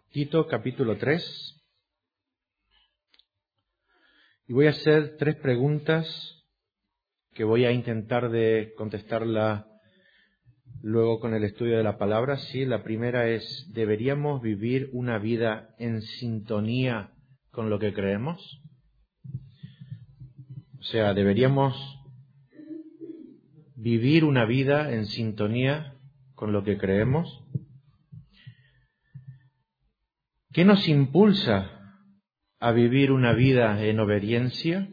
Tito capítulo 3. Y voy a hacer 3 preguntas que voy a intentar de contestarla luego con el estudio de la palabra. Sí, la primera es, ¿deberíamos vivir una vida en sintonía con lo que creemos? O sea, ¿deberíamos vivir una vida en sintonía con lo que creemos? ¿Qué nos impulsa a vivir una vida en obediencia?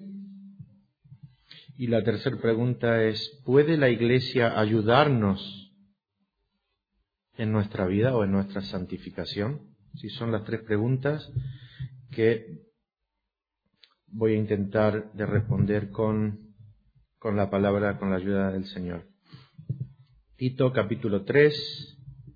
Y la tercera pregunta es, ¿puede la Iglesia ayudarnos en nuestra vida o en nuestra santificación? Sí, son las 3 preguntas que voy a intentar de responder con la palabra, con la ayuda del Señor. Tito capítulo 3.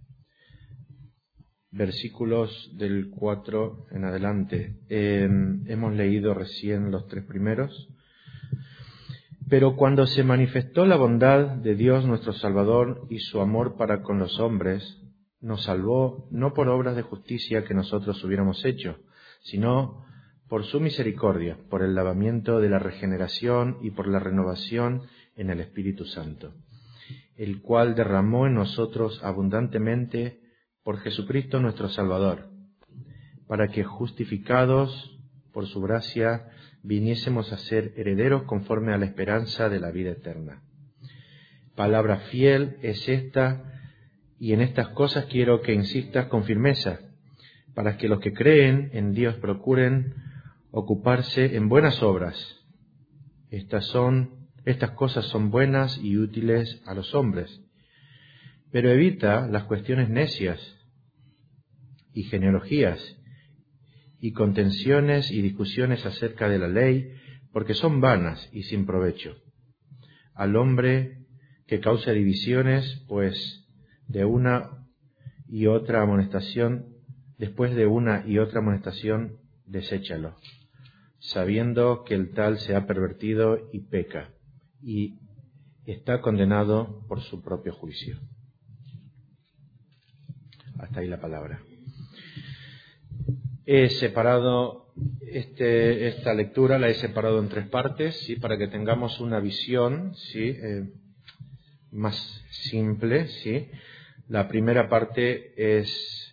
Versículos del 4 en adelante. Hemos leído recién los 3 primeros. Pero cuando se manifestó la bondad de Dios nuestro Salvador y su amor para con los hombres, nos salvó no por obras de justicia que nosotros hubiéramos hecho, sino por su misericordia, por el lavamiento de la regeneración y por la renovación en el Espíritu Santo, el cual derramó en nosotros abundantemente por Jesucristo nuestro Salvador, para que justificados por su gracia viniésemos a ser herederos conforme a la esperanza de la vida eterna. Palabra fiel es esta, y en estas cosas quiero que insistas con firmeza, para que los que creen en Dios procuren ocuparse en buenas obras. Estas cosas son buenas y útiles a los hombres, pero evita las cuestiones necias y genealogías, y contenciones y discusiones acerca de la ley, porque son vanas y sin provecho. Al hombre que causa divisiones, pues después de una y otra amonestación, deséchalo, sabiendo que el tal se ha pervertido y peca, y está condenado por su propio juicio. Hasta ahí la palabra. He separado esta lectura, la he separado en 3 partes, ¿sí? Para que tengamos una visión, ¿sí? Más simple, ¿sí? La primera parte es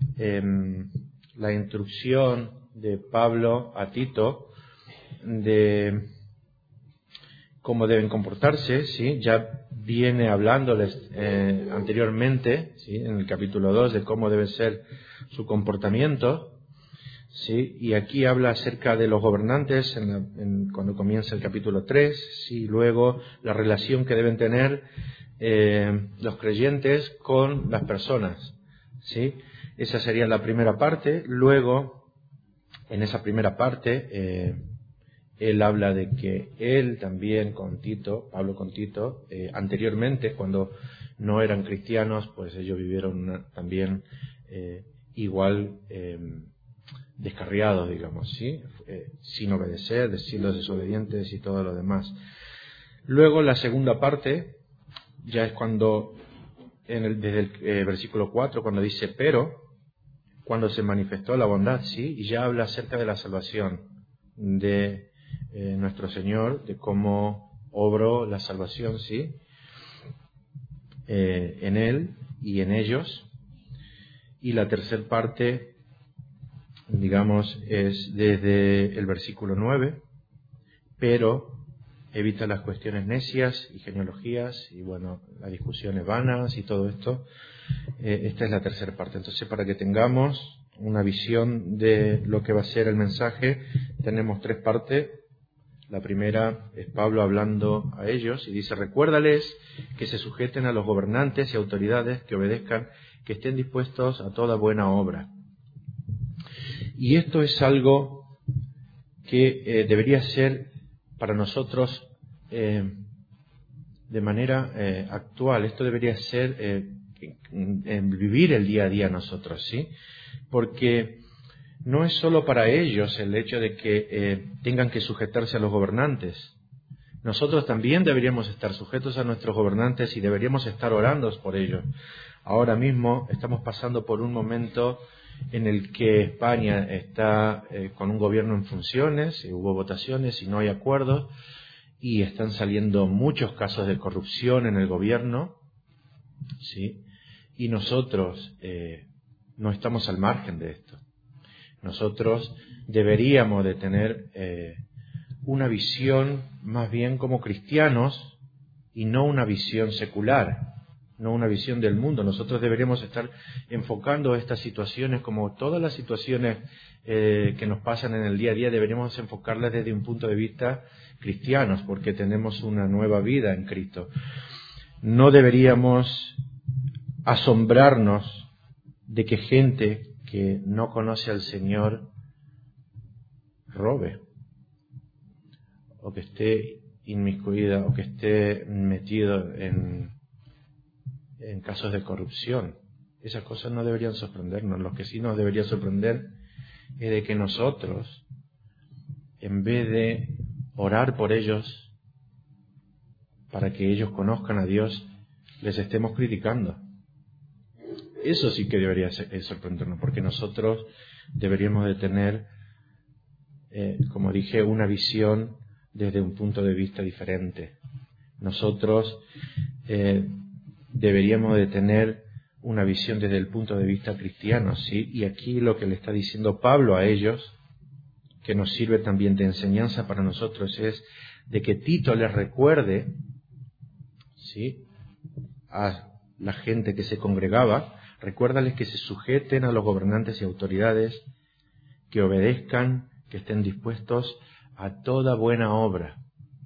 la instrucción de Pablo a Tito de cómo deben comportarse, ¿sí? Ya viene hablándoles anteriormente, ¿sí? En el capítulo 2, de cómo debe ser su comportamiento. Sí, y aquí habla acerca de los gobernantes cuando comienza el capítulo 3, sí, luego la relación que deben tener los creyentes con las personas, ¿sí? Esa sería la primera parte. Luego, en esa primera parte, él habla de que él también Pablo con Tito, anteriormente, cuando no eran cristianos, pues ellos vivieron también igual descarriados, digamos, ¿sí? Sin obedecer, siendo desobedientes y todo lo demás. Luego la segunda parte ya es cuando, desde el versículo 4, cuando dice, pero, cuando se manifestó la bondad, ¿sí? Y ya habla acerca de la salvación de nuestro Señor, de cómo obró la salvación, ¿sí? En Él y en ellos. Y la tercera parte, digamos, es desde el versículo 9, pero evita las cuestiones necias y genealogías y, bueno, las discusiones vanas y todo esto. Esta es la tercera parte. Entonces, para que tengamos una visión de lo que va a ser el mensaje, tenemos 3 partes. La primera es Pablo hablando a ellos y dice, recuérdales que se sujeten a los gobernantes y autoridades, que obedezcan, que estén dispuestos a toda buena obra. Y esto es algo que debería ser para nosotros de manera actual. Esto debería ser vivir el día a día nosotros, ¿sí? Porque no es solo para ellos el hecho de que tengan que sujetarse a los gobernantes. Nosotros también deberíamos estar sujetos a nuestros gobernantes y deberíamos estar orando por ellos. Ahora mismo estamos pasando por un momento en el que España está con un gobierno en funciones, hubo votaciones y no hay acuerdos, y están saliendo muchos casos de corrupción en el gobierno, ¿sí? Y nosotros no estamos al margen de esto. Nosotros deberíamos de tener una visión más bien como cristianos y no una visión secular, no una visión del mundo. Nosotros deberíamos estar enfocando estas situaciones, como todas las situaciones que nos pasan en el día a día, deberíamos enfocarlas desde un punto de vista cristianos, porque tenemos una nueva vida en Cristo. No deberíamos asombrarnos de que gente que no conoce al Señor robe, o que esté inmiscuida, o que esté metido en casos de corrupción. Esas cosas no deberían sorprendernos. Lo que sí nos debería sorprender es de que nosotros, en vez de orar por ellos para que ellos conozcan a Dios, les estemos criticando. Eso sí que debería sorprendernos, porque nosotros deberíamos de tener, como dije, una visión desde un punto de vista diferente. Nosotros deberíamos de tener una visión desde el punto de vista cristiano, ¿sí? Y aquí lo que le está diciendo Pablo a ellos, que nos sirve también de enseñanza para nosotros, es de que Tito les recuerde, ¿sí?, a la gente que se congregaba, recuérdales que se sujeten a los gobernantes y autoridades, que obedezcan, que estén dispuestos a toda buena obra,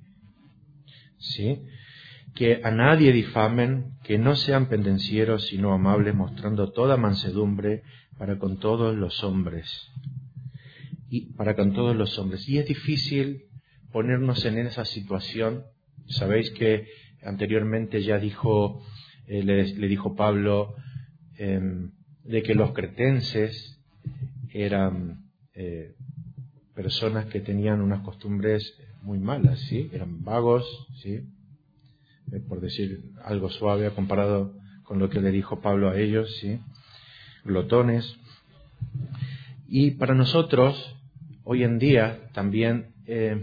¿sí?, que a nadie difamen, que no sean pendencieros, sino amables, mostrando toda mansedumbre para con todos los hombres. Y es difícil ponernos en esa situación. Sabéis que anteriormente ya dijo, le dijo Pablo, de que los cretenses eran personas que tenían unas costumbres muy malas, ¿sí? Eran vagos, ¿sí?, por decir algo suave comparado con lo que le dijo Pablo a ellos, ¿sí?, glotones. Y para nosotros, hoy en día, también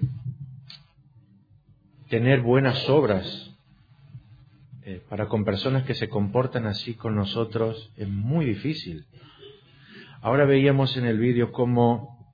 tener buenas obras para con personas que se comportan así con nosotros es muy difícil. Ahora veíamos en el vídeo cómo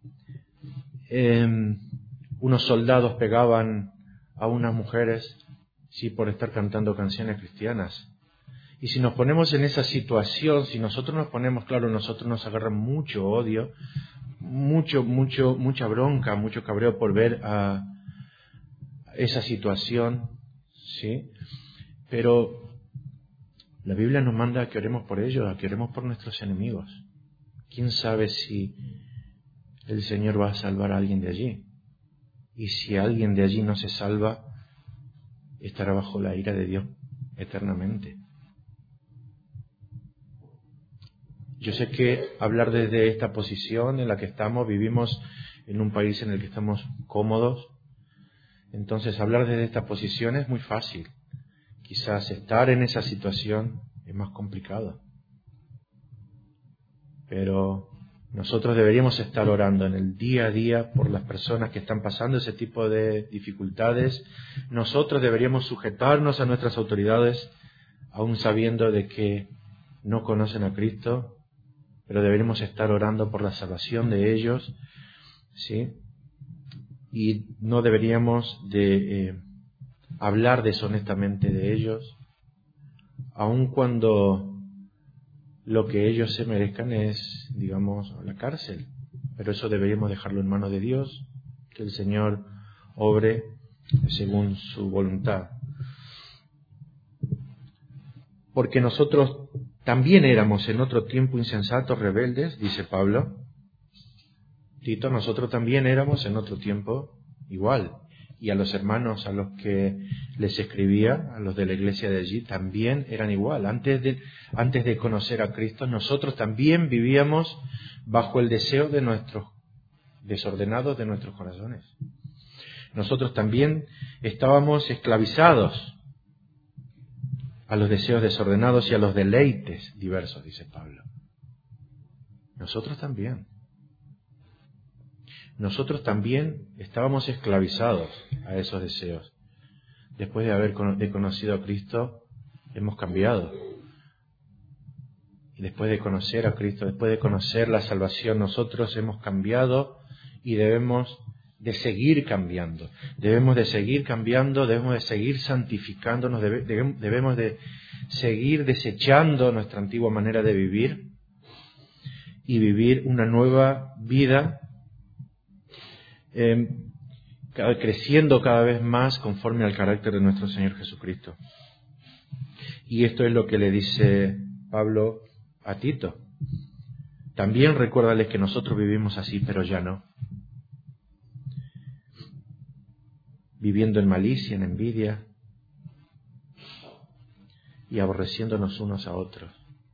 unos soldados pegaban a unas mujeres, sí, por estar cantando canciones cristianas. Y si nos ponemos en esa situación, si nosotros nos ponemos, claro, nosotros nos agarra mucho odio, mucha bronca, mucho cabreo por ver a esa situación, ¿sí? Pero la Biblia nos manda a que oremos por ellos, a que oremos por nuestros enemigos. ¿Quién sabe si el Señor va a salvar a alguien de allí? Y si alguien de allí no se salva, estará bajo la ira de Dios eternamente. Yo sé que hablar desde esta posición en la que estamos, vivimos en un país en el que estamos cómodos, entonces hablar desde esta posición es muy fácil. Quizás estar en esa situación es más complicado. Pero nosotros deberíamos estar orando en el día a día por las personas que están pasando ese tipo de dificultades. Nosotros deberíamos sujetarnos a nuestras autoridades, aún sabiendo de que no conocen a Cristo, pero deberíamos estar orando por la salvación de ellos, ¿sí? Y no deberíamos de hablar deshonestamente de ellos, aun cuando lo que ellos se merezcan es, digamos, la cárcel. Pero eso deberíamos dejarlo en manos de Dios, que el Señor obre según su voluntad. Porque nosotros también éramos en otro tiempo insensatos, rebeldes, dice Pablo. Tito, nosotros también éramos en otro tiempo igual. Y a los hermanos a los que les escribía, a los de la iglesia de allí, también eran igual. Antes de conocer a Cristo, nosotros también vivíamos bajo el deseo de nuestros desordenados de nuestros corazones. Nosotros también estábamos esclavizados a los deseos desordenados y a los deleites diversos, dice Pablo. Nosotros también. Nosotros también estábamos esclavizados a esos deseos. Después de haber conocido a Cristo, hemos cambiado. Y después de conocer a Cristo, después de conocer la salvación, nosotros hemos cambiado y debemos de seguir cambiando. Debemos de seguir cambiando, debemos de seguir santificándonos, debemos de seguir desechando nuestra antigua manera de vivir y vivir una nueva vida, creciendo cada vez más conforme al carácter de nuestro Señor Jesucristo. Y esto es lo que le dice Pablo a Tito. También recuérdales que nosotros vivimos así, pero ya no. Viviendo en malicia, en envidia y aborreciéndonos unos a otros.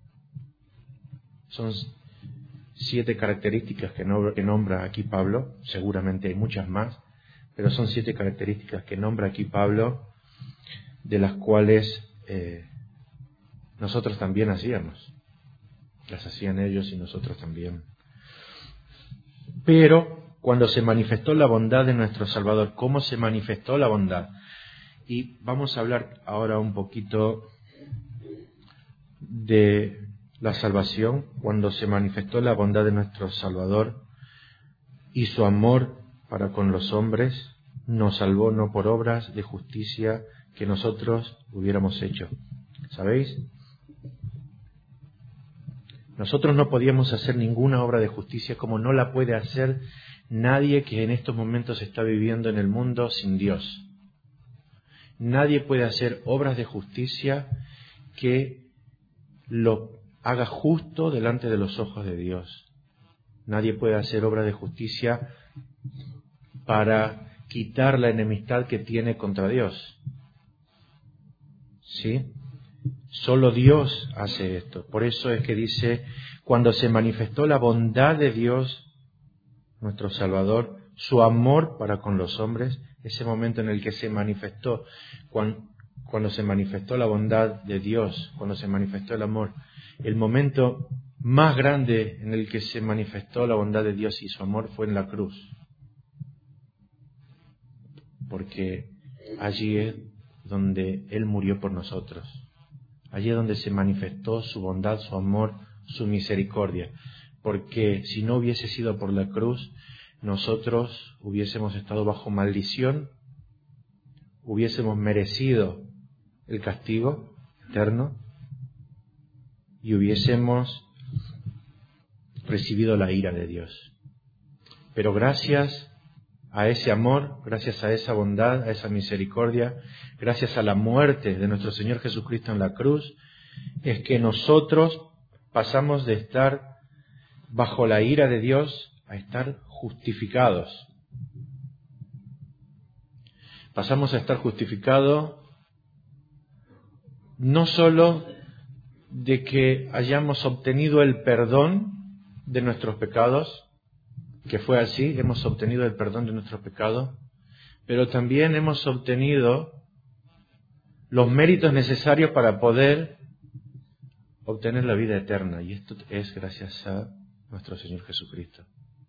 Son 7 características que nombra aquí Pablo, seguramente hay muchas más, pero son 7 características que nombra aquí Pablo, de las cuales nosotros también hacíamos. Las hacían ellos y nosotros también. Pero cuando se manifestó la bondad de nuestro Salvador, ¿cómo se manifestó la bondad? Y vamos a hablar ahora un poquito de la salvación, cuando se manifestó la bondad de nuestro Salvador y su amor para con los hombres, nos salvó no por obras de justicia que nosotros hubiéramos hecho. ¿Sabéis? Nosotros no podíamos hacer ninguna obra de justicia como no la puede hacer nadie que en estos momentos está viviendo en el mundo sin Dios. Nadie puede hacer obras de justicia que lo haga justo delante de los ojos de Dios. Nadie puede hacer obras de justicia para quitar la enemistad que tiene contra Dios. ¿Sí? Solo Dios hace esto. Por eso es que dice, cuando se manifestó la bondad de Dios, nuestro Salvador, su amor para con los hombres, ese momento en el que se manifestó, cuando se manifestó la bondad de Dios, cuando se manifestó el amor, el momento más grande en el que se manifestó la bondad de Dios y su amor fue en la cruz. Porque allí es donde Él murió por nosotros. Allí es donde se manifestó su bondad, su amor, su misericordia. Porque si no hubiese sido por la cruz, nosotros hubiésemos estado bajo maldición, hubiésemos merecido el castigo eterno y hubiésemos recibido la ira de Dios. Pero gracias a ese amor, gracias a esa bondad, a esa misericordia, gracias a la muerte de nuestro Señor Jesucristo en la cruz, es que nosotros pasamos de estar bajo la ira de Dios a estar justificados. Pasamos a estar justificados no solo de que hayamos obtenido el perdón de nuestros pecados, que fue así, hemos obtenido el perdón de nuestros pecados, pero también hemos obtenido los méritos necesarios para poder obtener la vida eterna. Y esto es gracias a nuestro Señor Jesucristo.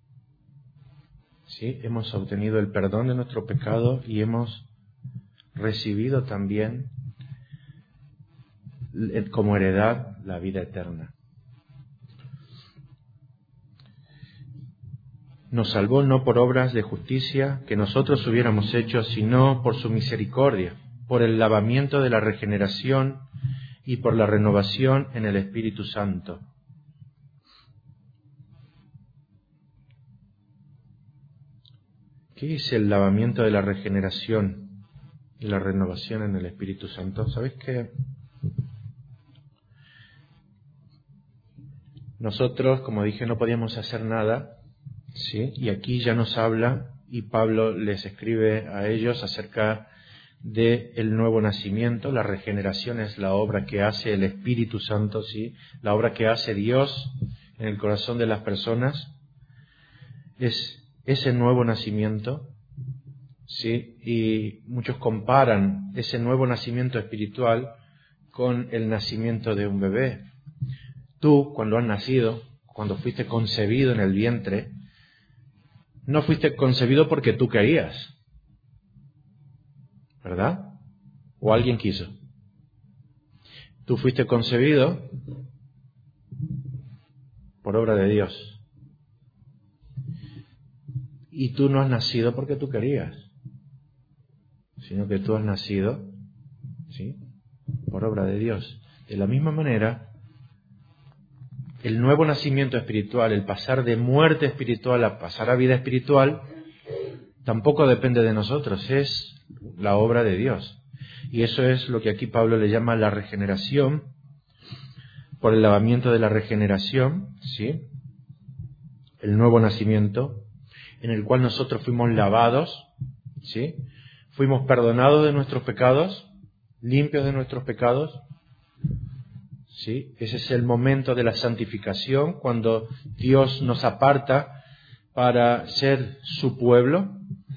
¿Sí? Hemos obtenido el perdón de nuestro pecado y hemos recibido también como heredad la vida eterna. Nos salvó no por obras de justicia que nosotros hubiéramos hecho, sino por su misericordia, por el lavamiento de la regeneración y por la renovación en el Espíritu Santo. ¿Qué es el lavamiento de la regeneración y la renovación en el Espíritu Santo? ¿Sabéis que nosotros, como dije, no podíamos hacer nada? ¿Sí? Y aquí ya nos habla, y Pablo les escribe a ellos acerca del nuevo nacimiento. La regeneración es la obra que hace el Espíritu Santo, ¿sí? La obra que hace Dios en el corazón de las personas. Es ese nuevo nacimiento, ¿sí? Y muchos comparan ese nuevo nacimiento espiritual con el nacimiento de un bebé. Tú, cuando has nacido, cuando fuiste concebido en el vientre, no fuiste concebido porque tú querías, ¿verdad? ¿O alguien quiso? Tú fuiste concebido por obra de Dios. Y tú no has nacido porque tú querías, sino que tú has nacido, ¿sí?, por obra de Dios. De la misma manera, el nuevo nacimiento espiritual, el pasar de muerte espiritual a pasar a vida espiritual, tampoco depende de nosotros, es la obra de Dios. Y eso es lo que aquí Pablo le llama la regeneración, por el lavamiento de la regeneración, ¿sí?, el nuevo nacimiento, en el cual nosotros fuimos lavados, ¿sí?, fuimos perdonados de nuestros pecados, limpios de nuestros pecados, ¿sí? Ese es el momento de la santificación, cuando Dios nos aparta para ser su pueblo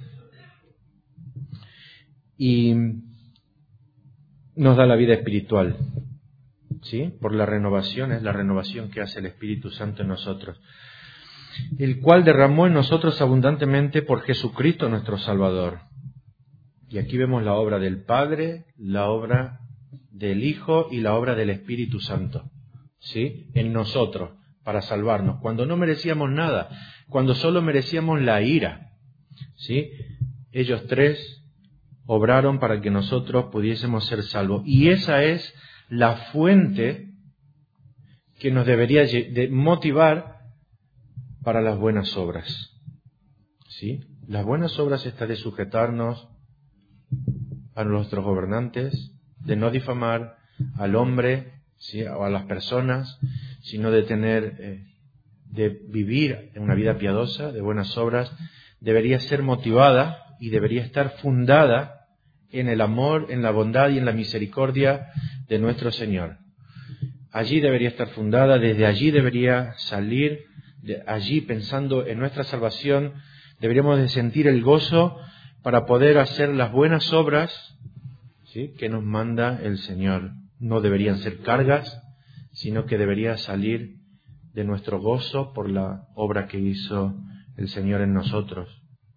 y nos da la vida espiritual, ¿sí?, por la renovación, es la renovación que hace el Espíritu Santo en nosotros, el cual derramó en nosotros abundantemente por Jesucristo nuestro Salvador. Y aquí vemos la obra del Padre, la obra del Hijo y la obra del Espíritu Santo, ¿sí?, en nosotros, para salvarnos, cuando no merecíamos nada, cuando solo merecíamos la ira, ¿sí? Ellos tres obraron para que nosotros pudiésemos ser salvos. Y esa es la fuente que nos debería de motivar para las buenas obras, ¿sí? Las buenas obras está de sujetarnos a nuestros gobernantes, de no difamar al hombre, ¿sí?, o a las personas, sino de tener, de vivir una vida piadosa, de buenas obras, debería ser motivada y debería estar fundada en el amor, en la bondad y en la misericordia de nuestro Señor. Allí debería estar fundada, desde allí debería salir, de allí pensando en nuestra salvación, deberíamos de sentir el gozo para poder hacer las buenas obras, ¿sí?, que nos manda el Señor. No deberían ser cargas, sino que debería salir de nuestro gozo por la obra que hizo el Señor en nosotros.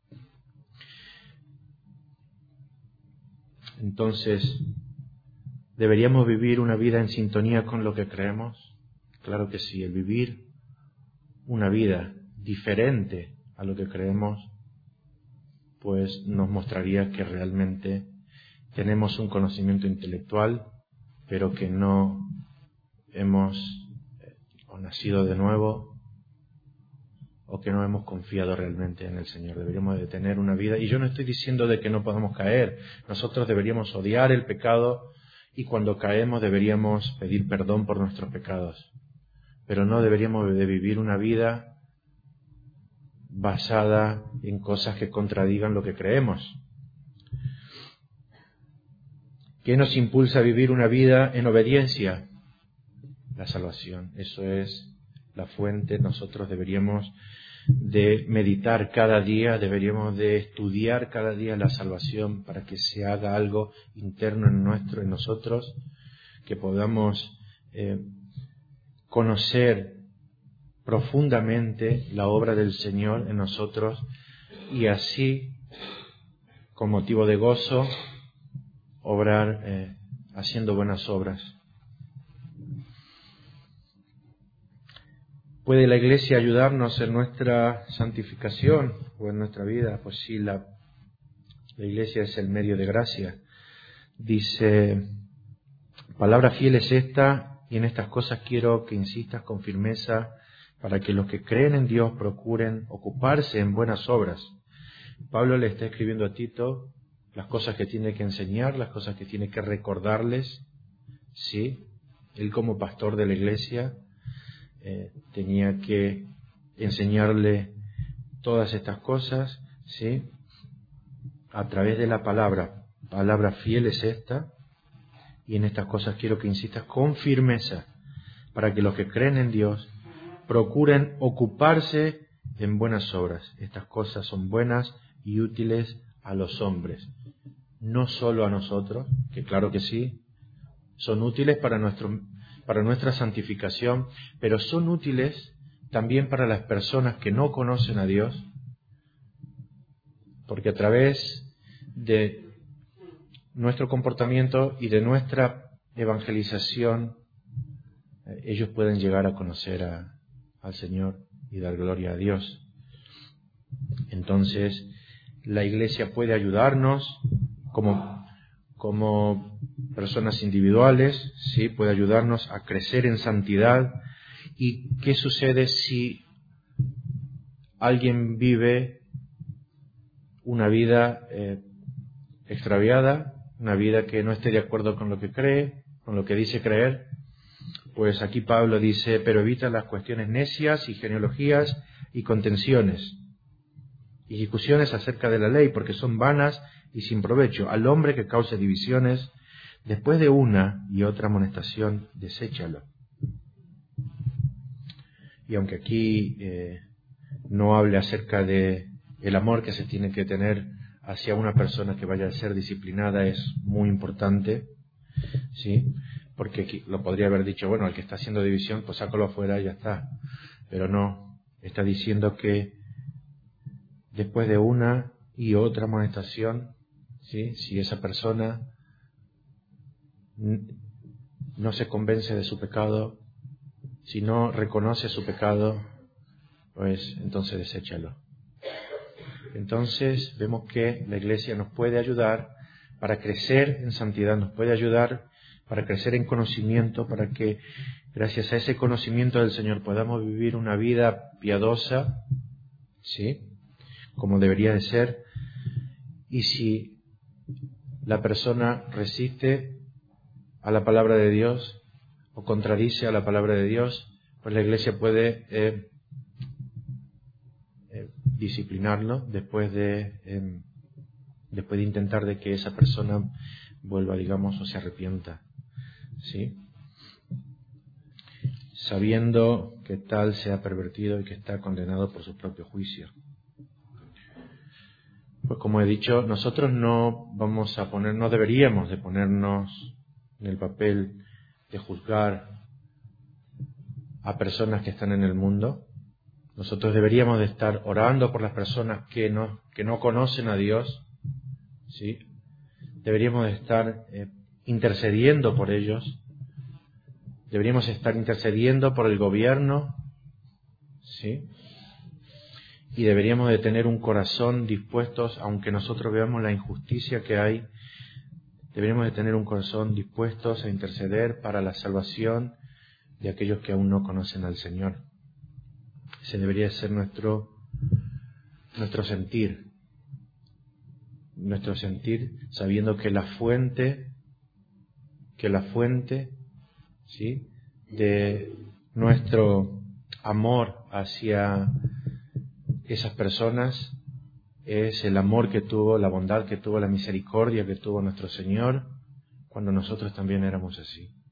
Entonces, ¿deberíamos vivir una vida en sintonía con lo que creemos? Claro que sí. El vivir una vida diferente a lo que creemos, pues nos mostraría que realmente tenemos un conocimiento intelectual, pero que no hemos nacido de nuevo, o que no hemos confiado realmente en el Señor. Deberíamos de tener una vida, y yo no estoy diciendo de que no podamos caer. Nosotros deberíamos odiar el pecado, y cuando caemos deberíamos pedir perdón por nuestros pecados. Pero no deberíamos de vivir una vida basada en cosas que contradigan lo que creemos. ¿Qué nos impulsa a vivir una vida en obediencia? La salvación. Eso es la fuente. Nosotros deberíamos de meditar cada día, deberíamos de estudiar cada día la salvación para que se haga algo interno en nosotros, que podamos conocer profundamente la obra del Señor en nosotros y así, con motivo de gozo, obrar haciendo buenas obras. ¿Puede la Iglesia ayudarnos en nuestra santificación o en nuestra vida? Pues sí, la Iglesia es el medio de gracia. Dice, palabra fiel es esta, y en estas cosas quiero que insistas con firmeza, para que los que creen en Dios procuren ocuparse en buenas obras. Pablo le está escribiendo a Tito las cosas que tiene que enseñar, las cosas que tiene que recordarles, ¿sí? Él como pastor de la Iglesia tenía que enseñarle todas estas cosas, ¿sí?, a través de la palabra. Palabra fiel es esta, y en estas cosas quiero que insistas con firmeza, para que los que creen en Dios procuren ocuparse en buenas obras. Estas cosas son buenas y útiles a los hombres, no solo a nosotros, que claro que sí, son útiles para nuestra santificación, pero son útiles también para las personas que no conocen a Dios, porque a través de nuestro comportamiento y de nuestra evangelización, ellos pueden llegar a conocer al Señor y dar gloria a Dios. Entonces, la Iglesia puede ayudarnos como personas individuales, ¿sí? Puede ayudarnos a crecer en santidad. ¿Y qué sucede si alguien vive una vida extraviada, una vida que no esté de acuerdo con lo que cree, con lo que dice creer? Pues aquí Pablo dice, pero evita las cuestiones necias y genealogías y contenciones y discusiones acerca de la ley, porque son vanas y sin provecho. Al hombre que cause divisiones, después de una y otra amonestación, deséchalo. Y aunque aquí no hable acerca de el amor que se tiene que tener hacia una persona que vaya a ser disciplinada, es muy importante, ¿sí? Porque aquí lo podría haber dicho, bueno, al que está haciendo división, pues sácalo afuera y ya está. Pero no, está diciendo que después de una y otra amonestación, ¿sí? Si esa persona no se convence de su pecado, si no reconoce su pecado, pues entonces deséchalo. Entonces vemos que la Iglesia nos puede ayudar para crecer en santidad, nos puede ayudar para crecer en conocimiento, para que gracias a ese conocimiento del Señor podamos vivir una vida piadosa, ¿sí? Como debería de ser. Y si la persona resiste a la palabra de Dios o contradice a la palabra de Dios, pues la Iglesia puede disciplinarlo después de intentar de que esa persona vuelva, digamos, o se arrepienta, ¿sí? Sabiendo que tal se ha pervertido y que está condenado por su propio juicio. Pues como he dicho, nosotros no deberíamos de ponernos en el papel de juzgar a personas que están en el mundo. Nosotros deberíamos de estar orando por las personas que no conocen a Dios, ¿sí? Deberíamos de estar intercediendo por ellos. Deberíamos estar intercediendo por el gobierno, ¿sí? Y deberíamos de tener un corazón dispuestos, aunque nosotros veamos la injusticia que hay, deberíamos de tener un corazón dispuestos a interceder para la salvación de aquellos que aún no conocen al Señor. Ese debería ser nuestro sentir, sabiendo que la fuente, ¿sí?, de nuestro amor hacia esas personas es el amor que tuvo, la bondad que tuvo, la misericordia que tuvo nuestro Señor cuando nosotros también éramos así.